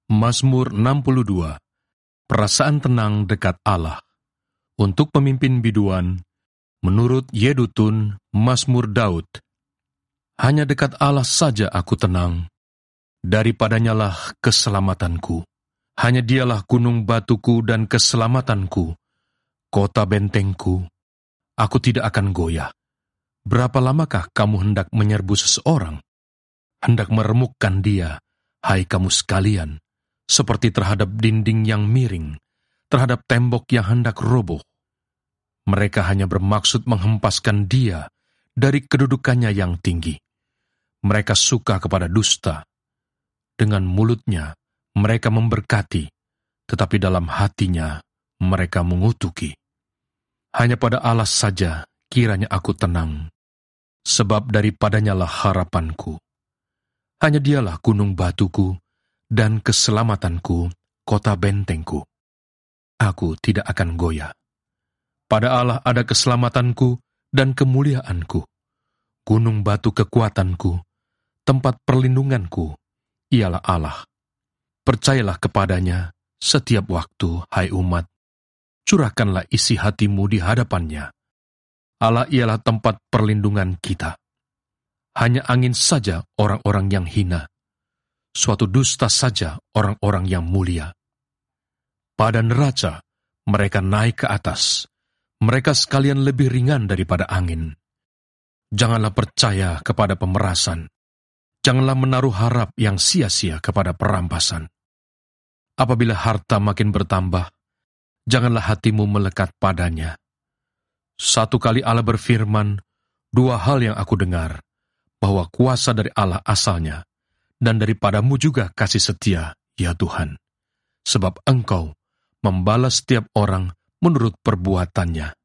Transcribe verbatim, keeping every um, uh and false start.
Mazmur enam puluh dua. Perasaan tenang dekat Allah. Untuk pemimpin biduan, menurut Yedutun, Mazmur Daud. Hanya dekat Allah saja aku tenang, daripadanyalah keselamatanku. Hanya dialah gunung batuku dan keselamatanku, kota bentengku. Aku tidak akan goyah. Berapa lamakah kamu hendak menyerbu seseorang? Hendak meremukkan dia, hai kamu sekalian, seperti terhadap dinding yang miring, terhadap tembok yang hendak roboh. Mereka hanya bermaksud menghempaskan dia dari kedudukannya yang tinggi. Mereka suka kepada dusta. Dengan mulutnya mereka memberkati, tetapi dalam hatinya mereka mengutuki. Hanya pada Allah saja kiranya aku tenang, sebab daripadanyalah harapanku. Hanya dialah gunung batuku dan keselamatanku, kota bentengku. Aku tidak akan goyah. Pada Allah ada keselamatanku dan kemuliaanku, gunung batu kekuatanku, tempat perlindunganku, ialah Allah. Percayalah kepadanya setiap waktu, hai umat. Curahkanlah isi hatimu di hadapannya. Allah ialah tempat perlindungan kita. Hanya angin saja orang-orang yang hina, suatu dusta saja orang-orang yang mulia. Pada neraca mereka naik ke atas, mereka sekalian lebih ringan daripada angin. Janganlah percaya kepada pemerasan, janganlah menaruh harap yang sia-sia kepada perampasan. Apabila harta makin bertambah, janganlah hatimu melekat padanya. Satu kali Allah berfirman, dua hal yang aku dengar, bahwa kuasa dari Allah asalnya, dan daripadamu juga kasih setia, ya Tuhan. Sebab Engkau membalas setiap orang menurut perbuatannya.